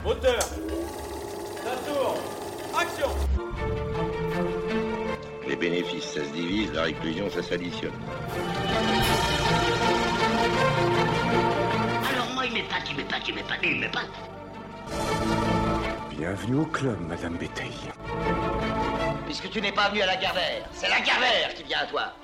Moteur. Ça tourne. Action. Les bénéfices, ça se divise, la réclusion, ça s'additionne. Alors moi, il m'épate. Bienvenue au club, Madame Béteille. Puisque tu n'es pas venu à la Gardère, c'est la Gardère qui vient à toi.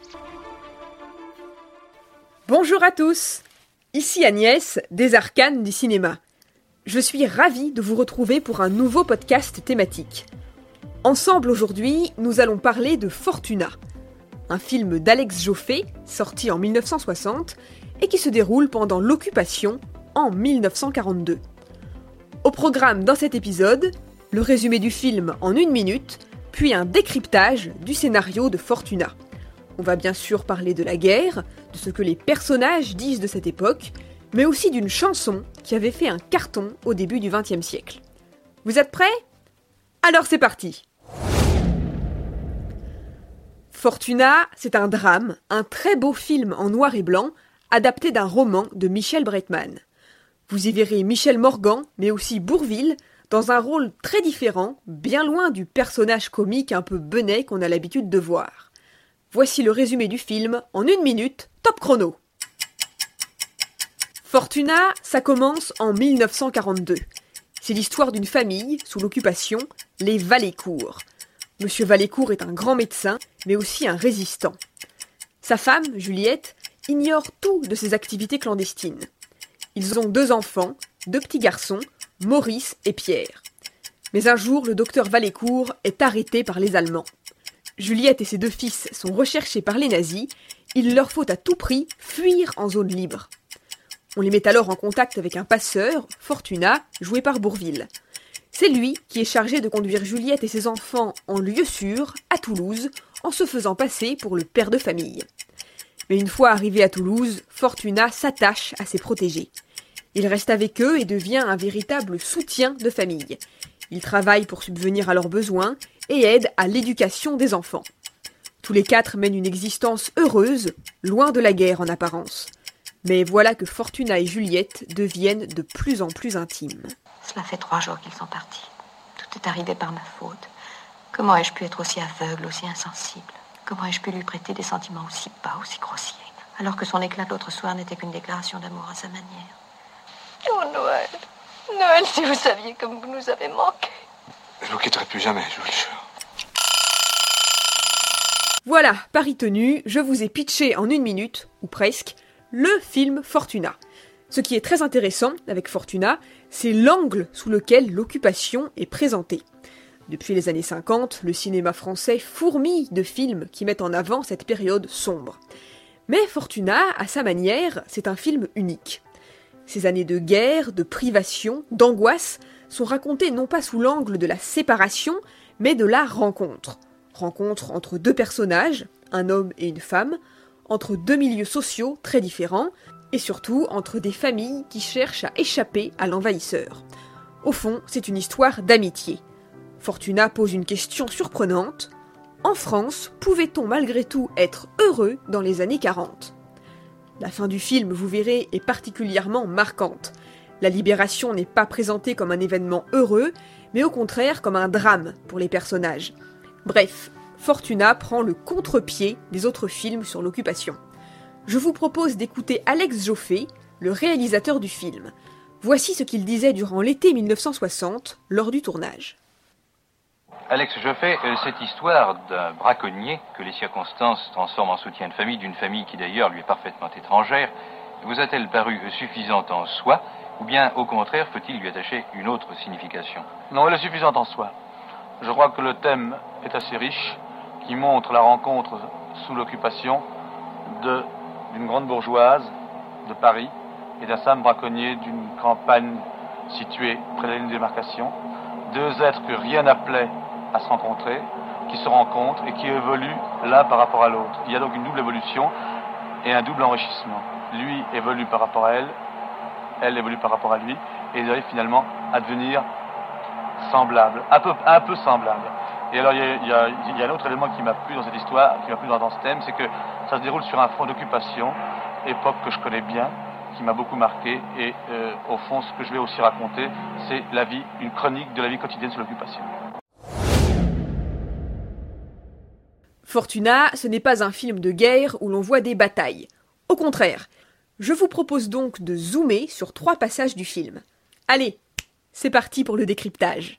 Bonjour à tous, ici Agnès, des Arcanes du cinéma. Je suis ravie de vous retrouver pour un nouveau podcast thématique. Ensemble aujourd'hui, nous allons parler de Fortuna, un film d'Alex Joffé, sorti en 1960, et qui se déroule pendant l'Occupation en 1942. Au programme dans cet épisode, le résumé du film en 1 minute, puis un décryptage du scénario de Fortuna. On va bien sûr parler de la guerre, de ce que les personnages disent de cette époque, mais aussi d'une chanson qui avait fait un carton au début du XXe siècle. Vous êtes prêts ? Alors c'est parti ! Fortuna, c'est un drame, un très beau film en noir et blanc, adapté d'un roman de Michel Breitman. Vous y verrez Michel Morgan, mais aussi Bourvil, dans un rôle très différent, bien loin du personnage comique un peu benet qu'on a l'habitude de voir. Voici le résumé du film en 1 minute, top chrono. Fortuna, ça commence en 1942. C'est l'histoire d'une famille, sous l'occupation, les Valécourt. Monsieur Valécourt est un grand médecin, mais aussi un résistant. Sa femme, Juliette, ignore tout de ses activités clandestines. Ils ont 2 enfants, 2 petits garçons, Maurice et Pierre. Mais un jour, le docteur Valécourt est arrêté par les Allemands. Juliette et ses 2 fils sont recherchés par les nazis, il leur faut à tout prix fuir en zone libre. On les met alors en contact avec un passeur, Fortuna, joué par Bourvil. C'est lui qui est chargé de conduire Juliette et ses enfants en lieu sûr, à Toulouse, en se faisant passer pour le père de famille. Mais une fois arrivé à Toulouse, Fortuna s'attache à ses protégés. Il reste avec eux et devient un véritable soutien de famille. Il travaille pour subvenir à leurs besoins et aide à l'éducation des enfants. Tous les 4 mènent une existence heureuse, loin de la guerre en apparence. Mais voilà que Fortuna et Juliette deviennent de plus en plus intimes. Cela fait 3 jours qu'ils sont partis. Tout est arrivé par ma faute. Comment ai-je pu être aussi aveugle, aussi insensible ? Comment ai-je pu lui prêter des sentiments aussi bas, aussi grossiers ? Alors que son éclat l'autre soir n'était qu'une déclaration d'amour à sa manière. Oh Noël, Noël, si vous saviez comme vous nous avez manqué. Je vous quitterai plus jamais, je vous le jure. Voilà, pari tenu, je vous ai pitché en 1 minute, ou presque, le film Fortuna. Ce qui est très intéressant avec Fortuna, c'est l'angle sous lequel l'occupation est présentée. Depuis les années 50, le cinéma français fourmille de films qui mettent en avant cette période sombre. Mais Fortuna, à sa manière, c'est un film unique. Ces années de guerre, de privation, d'angoisse sont racontées non pas sous l'angle de la séparation, mais de la rencontre. Rencontre entre 2 personnages, un homme et une femme, entre 2 milieux sociaux très différents, et surtout entre des familles qui cherchent à échapper à l'envahisseur. Au fond, c'est une histoire d'amitié. Fortuna pose une question surprenante. En France, pouvait-on malgré tout être heureux dans les années 40 ? La fin du film, vous verrez, est particulièrement marquante. La libération n'est pas présentée comme un événement heureux, mais au contraire comme un drame pour les personnages. Bref, Fortuna prend le contre-pied des autres films sur l'occupation. Je vous propose d'écouter Alex Joffé, le réalisateur du film. Voici ce qu'il disait durant l'été 1960, lors du tournage. Alex Joffé, cette histoire d'un braconnier que les circonstances transforment en soutien de famille, d'une famille qui d'ailleurs lui est parfaitement étrangère, vous a-t-elle paru suffisante en soi, ou bien au contraire faut-il lui attacher une autre signification ? Non, elle est suffisante en soi. Je crois que le thème est assez riche, qui montre la rencontre sous l'occupation d'une grande bourgeoise de Paris et d'un simple braconnier d'une campagne située près de la ligne de démarcation. 2 êtres que rien n'appelait à se rencontrer, qui se rencontrent et qui évoluent l'un par rapport à l'autre. Il y a donc une double évolution et un double enrichissement. Lui évolue par rapport à elle, elle évolue par rapport à lui, et ils arrivent finalement à devenir semblables, un peu semblables. Et alors il y a un autre élément qui m'a plu dans cette histoire, qui m'a plu dans ce thème, c'est que ça se déroule sur un front d'occupation, époque que je connais bien, qui m'a beaucoup marqué. Et au fond, ce que je vais aussi raconter, c'est une chronique de la vie quotidienne sous l'occupation. Fortuna, ce n'est pas un film de guerre où l'on voit des batailles. Au contraire, je vous propose donc de zoomer sur 3 passages du film. Allez, c'est parti pour le décryptage.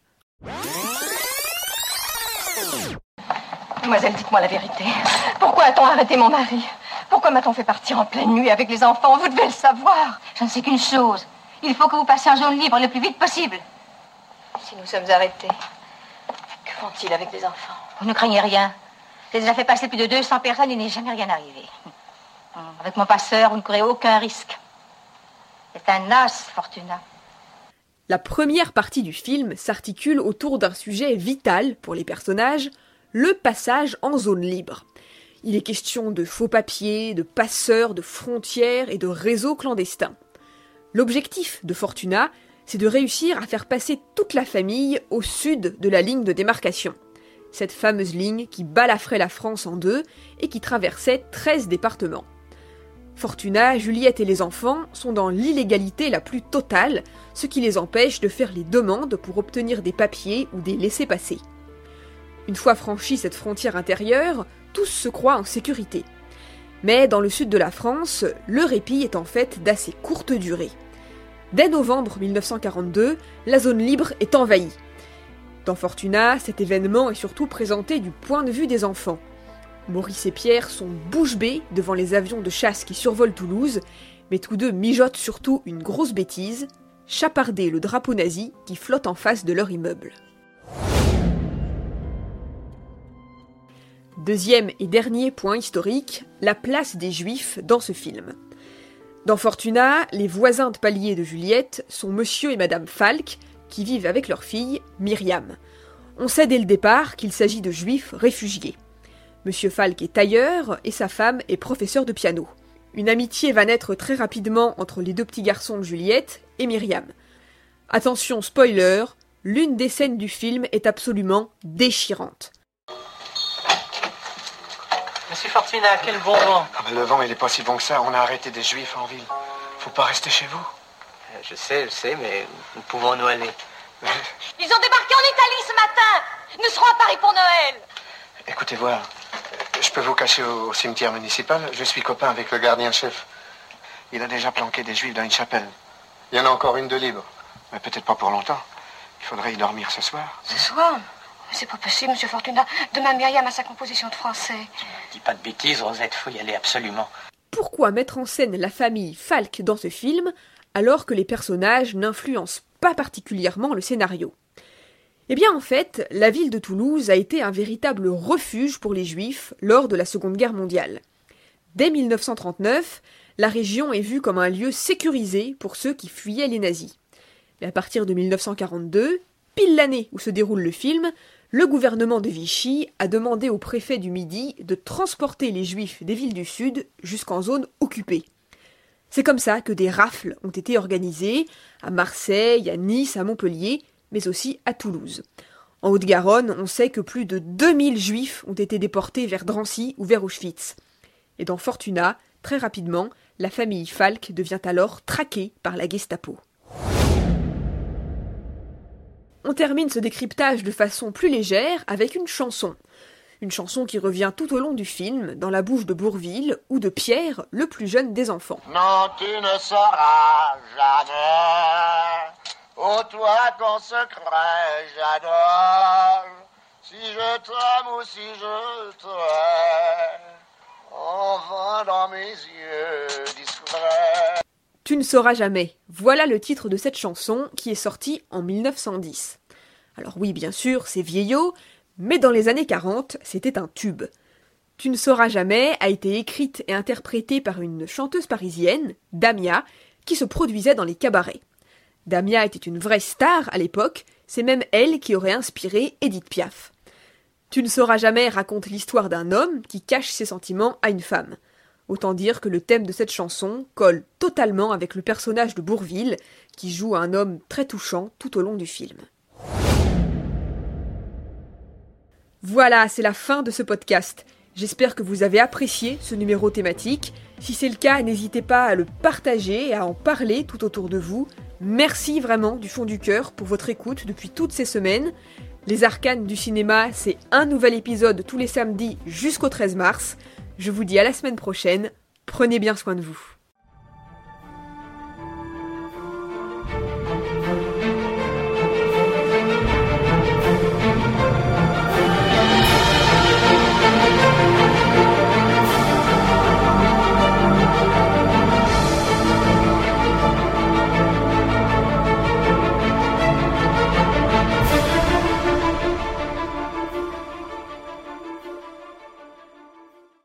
Mademoiselle, dites-moi la vérité. Pourquoi a-t-on arrêté mon mari? Pourquoi m'a-t-on fait partir en pleine nuit avec les enfants? Vous devez le savoir. Je ne sais qu'une chose. Il faut que vous passiez en zone libre le plus vite possible. Si nous sommes arrêtés, que font-ils avec les enfants? Vous ne craignez rien. J'ai déjà fait passer plus de 200 personnes, il n'est jamais rien arrivé. Avec mon passeur, vous ne courez aucun risque. C'est un as, Fortuna. La première partie du film s'articule autour d'un sujet vital pour les personnages, le passage en zone libre. Il est question de faux papiers, de passeurs, de frontières et de réseaux clandestins. L'objectif de Fortuna, c'est de réussir à faire passer toute la famille au sud de la ligne de démarcation. Cette fameuse ligne qui balafrait la France en 2 et qui traversait 13 départements. Fortuna, Juliette et les enfants sont dans l'illégalité la plus totale, ce qui les empêche de faire les demandes pour obtenir des papiers ou des laissez-passer. Une fois franchie cette frontière intérieure, tous se croient en sécurité. Mais dans le sud de la France, le répit est en fait d'assez courte durée. Dès novembre 1942, la zone libre est envahie. Dans Fortuna, cet événement est surtout présenté du point de vue des enfants. Maurice et Pierre sont bouche bée devant les avions de chasse qui survolent Toulouse, mais tous deux mijotent surtout une grosse bêtise, chaparder le drapeau nazi qui flotte en face de leur immeuble. Deuxième et dernier point historique, la place des Juifs dans ce film. Dans Fortuna, les voisins de palier de Juliette sont Monsieur et Madame Falk, qui vivent avec leur fille, Myriam. On sait dès le départ qu'il s'agit de Juifs réfugiés. Monsieur Falk est tailleur et sa femme est professeure de piano. Une amitié va naître très rapidement entre les 2 petits garçons de Juliette et Myriam. Attention, spoiler, l'une des scènes du film est absolument déchirante. Monsieur Fortuna, quel bon vent. Le vent, il est pas si bon que ça. On a arrêté des Juifs en ville. Faut pas rester chez vous. Je sais, mais où pouvons-nous aller? Ils ont débarqué en Italie ce matin. Nous serons à Paris pour Noël. Écoutez voir, je peux vous cacher au cimetière municipal. Je suis copain avec le gardien-chef. Il a déjà planqué des Juifs dans une chapelle. Il y en a encore une de libre. Mais peut-être pas pour longtemps. Il faudrait y dormir ce soir. Ce soir? C'est pas possible, monsieur Fortuna. Demain, Myriam a sa composition de français. Dis pas de bêtises, Rosette, faut y aller absolument. Pourquoi mettre en scène la famille Falk dans ce film, alors que les personnages n'influencent pas particulièrement le scénario? Eh bien en fait, la ville de Toulouse a été un véritable refuge pour les Juifs lors de la Seconde Guerre mondiale. Dès 1939, la région est vue comme un lieu sécurisé pour ceux qui fuyaient les nazis. Mais à partir de 1942, pile l'année où se déroule le film, le gouvernement de Vichy a demandé au préfet du Midi de transporter les Juifs des villes du Sud jusqu'en zone occupée. C'est comme ça que des rafles ont été organisées à Marseille, à Nice, à Montpellier, mais aussi à Toulouse. En Haute-Garonne, on sait que plus de 2000 Juifs ont été déportés vers Drancy ou vers Auschwitz. Et dans Fortuna, très rapidement, la famille Falk devient alors traquée par la Gestapo. On termine ce décryptage de façon plus légère avec une chanson. Une chanson qui revient tout au long du film, dans la bouche de Bourvil ou de Pierre, le plus jeune des enfants. Non, tu ne sauras jamais. Ô toi qu'en secret j'adore. Si je t'aime ou si je te hais, enfin dans mes yeux discrets. Tu ne sauras jamais. Voilà le titre de cette chanson qui est sortie en 1910. Alors oui, bien sûr, c'est vieillot, mais dans les années 40, c'était un tube. Tu ne sauras jamais a été écrite et interprétée par une chanteuse parisienne, Damia, qui se produisait dans les cabarets. Damia était une vraie star à l'époque, c'est même elle qui aurait inspiré Édith Piaf. Tu ne sauras jamais raconte l'histoire d'un homme qui cache ses sentiments à une femme. Autant dire que le thème de cette chanson colle totalement avec le personnage de Bourvil, qui joue un homme très touchant tout au long du film. Voilà, c'est la fin de ce podcast. J'espère que vous avez apprécié ce numéro thématique. Si c'est le cas, n'hésitez pas à le partager et à en parler tout autour de vous. Merci vraiment du fond du cœur pour votre écoute depuis toutes ces semaines. Les Arcanes du cinéma, c'est un nouvel épisode tous les samedis jusqu'au 13 mars. Je vous dis à la semaine prochaine. Prenez bien soin de vous.